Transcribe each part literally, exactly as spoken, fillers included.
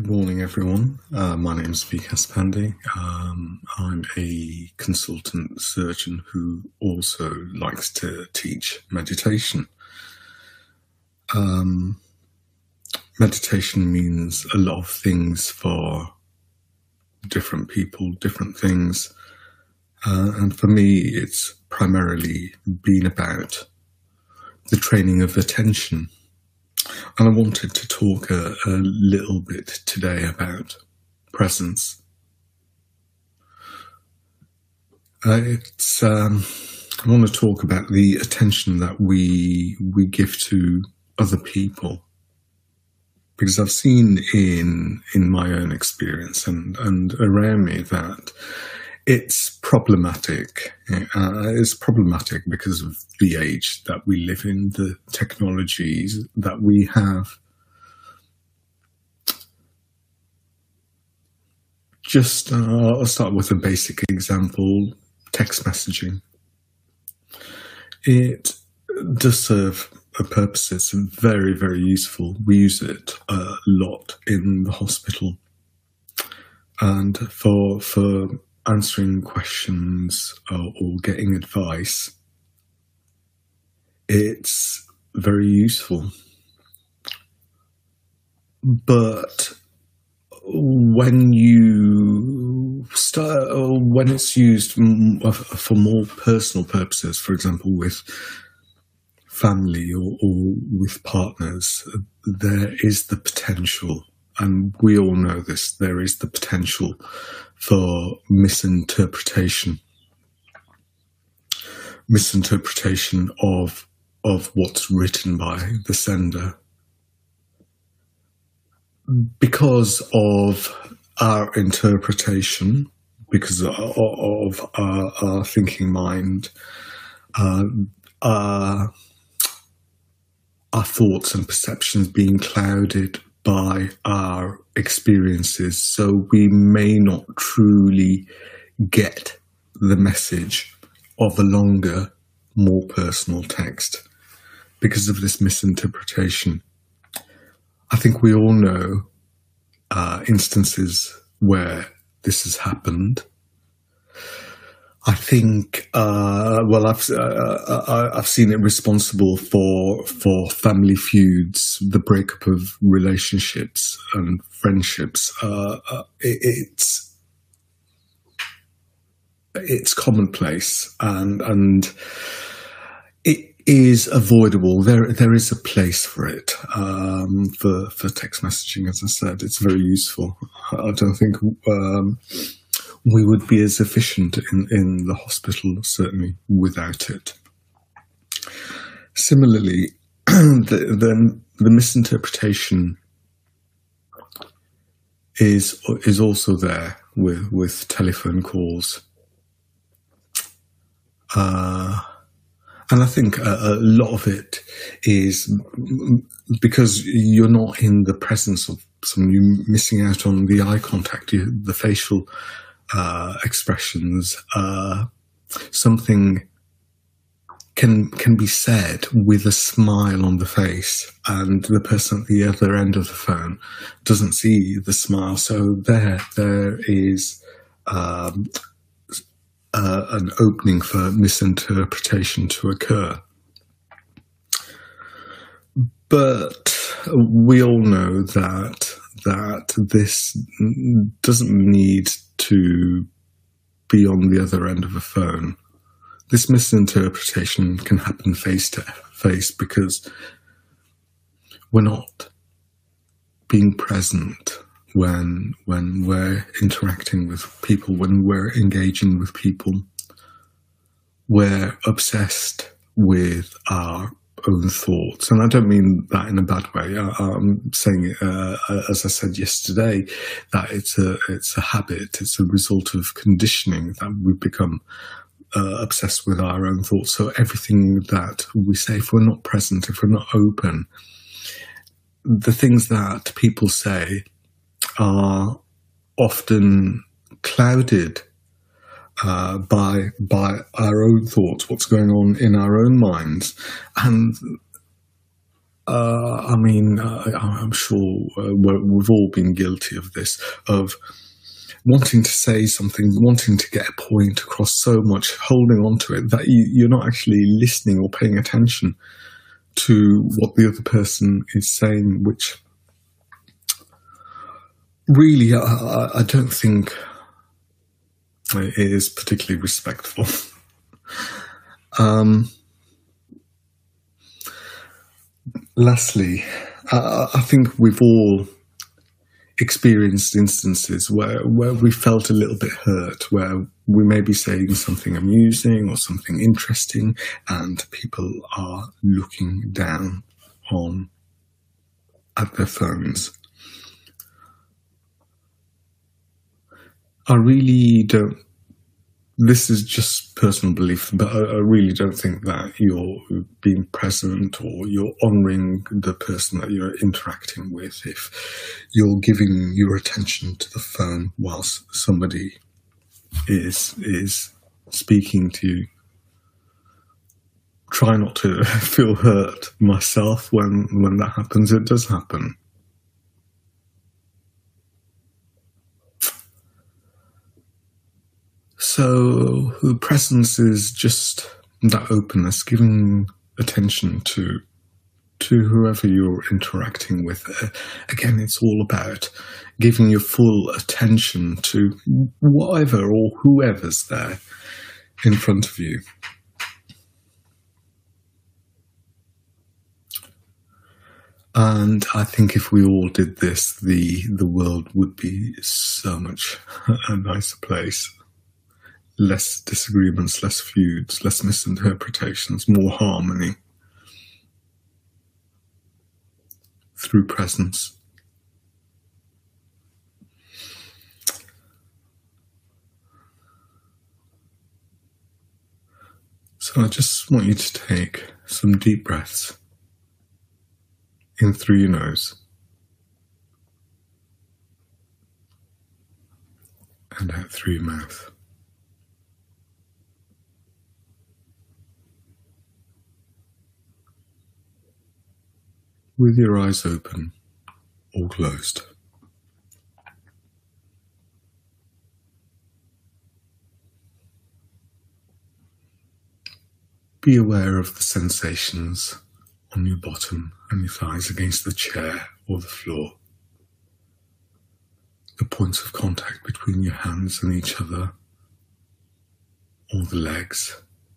Good morning, everyone. Uh, my name is Vikas Pandey. Um, I'm a consultant surgeon who also likes to teach meditation. Um, meditation means a lot of things for different people, different things. Uh, and for me, it's primarily been about the training of attention. And I wanted to talk a, a little bit today about presence. Uh, it's um, I want to talk about the attention that we we give to other people, because I've seen in in my own experience and and around me that it's problematic. Uh, it's problematic because of the age that we live in, the technologies that we have. Just, uh, I'll start with a basic example, text messaging. It does serve a purpose. It's very, very useful. We use it a lot in the hospital. And for, for answering questions or, or getting advice, it's very useful. But when you start, or when it's used for more personal purposes, for example, with family or, or with partners, there is the potential, and we all know this, there is the potential for misinterpretation. Misinterpretation of, of what's written by the sender. Because of our interpretation, because of, of our, our thinking mind, uh, our, our thoughts and perceptions being clouded by our experiences, so we may not truly get the message of a longer, more personal text because of this misinterpretation. I think we all know uh, instances where this has happened. I think, uh, well, I've uh, I've seen it responsible for for family feuds, the breakup of relationships and friendships. Uh, uh, it, it's it's commonplace, and and it is avoidable. There there is a place for it, um, for for text messaging. As I said, it's very useful. I don't think. Um, We would be as efficient in, in the hospital, certainly, without it. Similarly, the, the, the misinterpretation is is also there with, with telephone calls. Uh, and I think a, a lot of it is because you're not in the presence of someone, you're missing out on the eye contact, you, the facial Uh, expressions. Uh, something can can be said with a smile on the face, and the person at the other end of the phone doesn't see the smile. So there, there is um, uh, an opening for misinterpretation to occur. But we all know that that this doesn't need to be on the other end of a phone. This misinterpretation can happen face to face because we're not being present when when we're interacting with people, when we're engaging with people. We're obsessed with our own thoughts, and I don't mean that in a bad way. I, I'm saying, uh, as I said yesterday, that it's a it's a habit. It's a result of conditioning that we become uh, obsessed with our own thoughts. So everything that we say, if we're not present, if we're not open, the things that people say are often clouded Uh, by by our own thoughts, what's going on in our own minds, and Uh, I mean, uh, I'm sure uh, we've all been guilty of this, of wanting to say something, wanting to get a point across so much, holding on to it, that you, you're not actually listening or paying attention to what the other person is saying, which really, I, I don't think it is particularly respectful. um, lastly, uh, I think we've all experienced instances where, where we felt a little bit hurt, where we may be saying something amusing or something interesting, and people are looking down on at their phones. I really don't, this is just personal belief, but I, I really don't think that you're being present or you're honouring the person that you're interacting with if you're giving your attention to the phone whilst somebody is is speaking to you. Try not to feel hurt myself when, when that happens. It does happen. So the presence is just that openness, giving attention to to whoever you're interacting with. Uh, again, it's all about giving your full attention to whatever or whoever's there in front of you. And I think if we all did this, the the world would be so much a nicer place. Less disagreements, less feuds, less misinterpretations, more harmony through presence. So I just want you to take some deep breaths in through your nose and out through your mouth. With your eyes open or closed. Be aware of the sensations on your bottom and your thighs against the chair or the floor. The points of contact between your hands and each other, or the legs.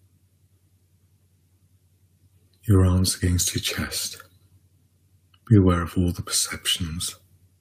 Your arms against your chest. Be aware of all the perceptions.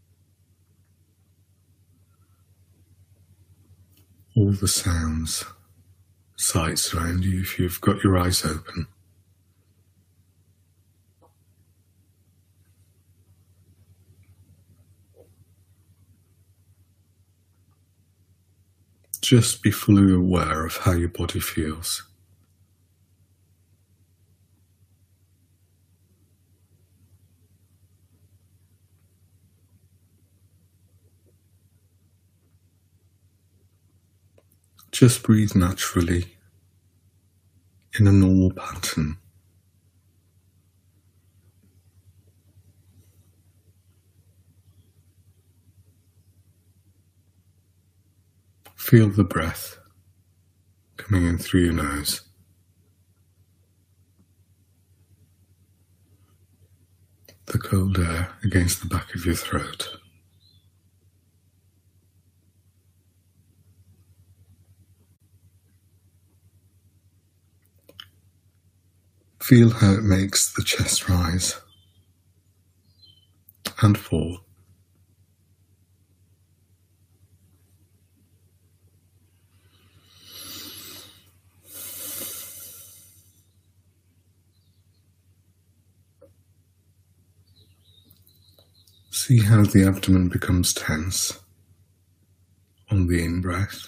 All the sounds, sights around you if you've got your eyes open. Just be fully aware of how your body feels. Just breathe naturally in a normal pattern. Feel the breath coming in through your nose. The cold air against the back of your throat. Feel how it makes the chest rise and fall. See how the abdomen becomes tense on the in-breath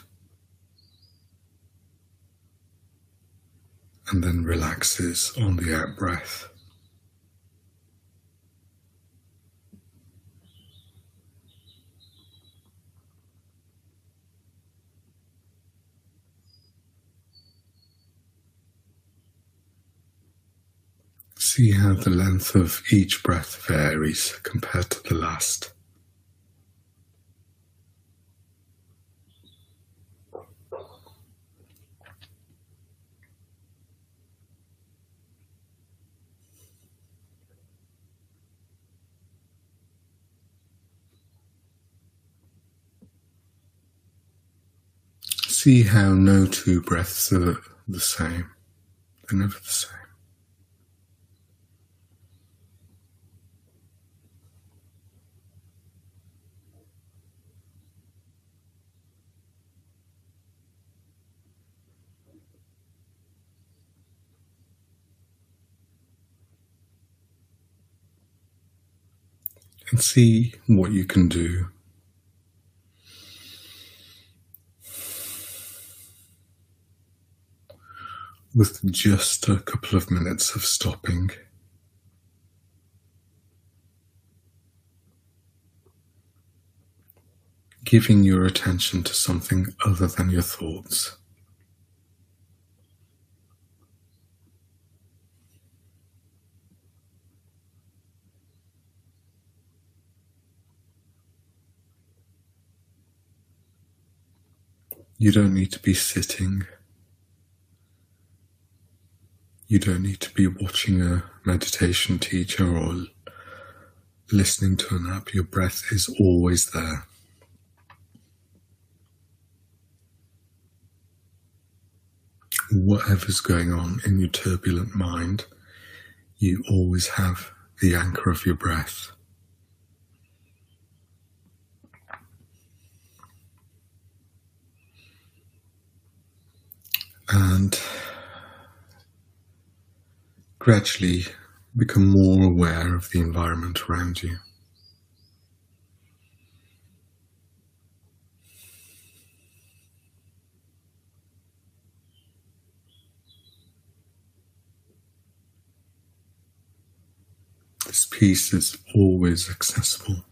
and then relaxes on the out-breath. See how the length of each breath varies compared to the last. See how no two breaths are the same. They're never the same. And see what you can do with just a couple of minutes of stopping. Giving your attention to something other than your thoughts. You don't need to be sitting. You don't need to be watching a meditation teacher or listening to an app. Your breath is always there. Whatever's going on in your turbulent mind, you always have the anchor of your breath. And gradually become more aware of the environment around you. This peace is always accessible.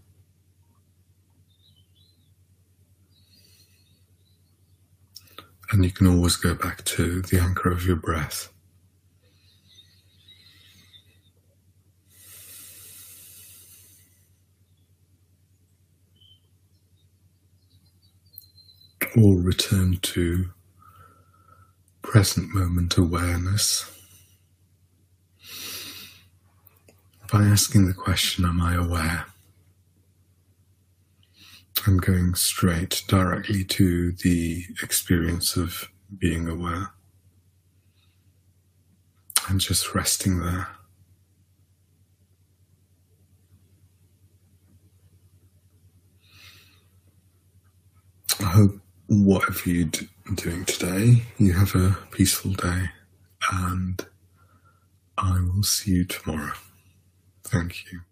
And you can always go back to the anchor of your breath. Or return to present moment awareness by asking the question, am I aware? I'm going straight directly to the experience of being aware and just resting there. I hope whatever you're doing today, you have a peaceful day, and I will see you tomorrow. Thank you.